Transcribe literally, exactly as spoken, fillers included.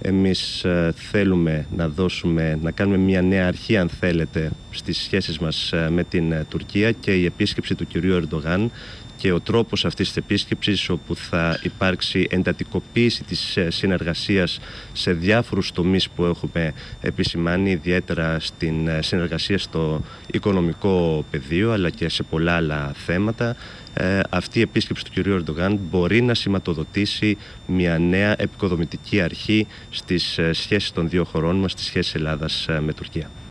Εμείς θέλουμε να δώσουμε, να κάνουμε μια νέα αρχή, αν θέλετε, στις σχέσεις μας με την Τουρκία, και η επίσκεψη του κυρίου Ερντογάν και ο τρόπος αυτής της επίσκεψης, όπου θα υπάρξει εντατικοποίηση της συνεργασίας σε διάφορους τομείς που έχουμε επισημάνει, ιδιαίτερα στην συνεργασία στο οικονομικό πεδίο αλλά και σε πολλά άλλα θέματα. Ε, αυτή η επίσκεψη του κυρίου Ερντογάν μπορεί να σηματοδοτήσει μια νέα επικοδομητική αρχή στις σχέσεις των δύο χωρών μας, στις σχέσεις Ελλάδας με Τουρκία.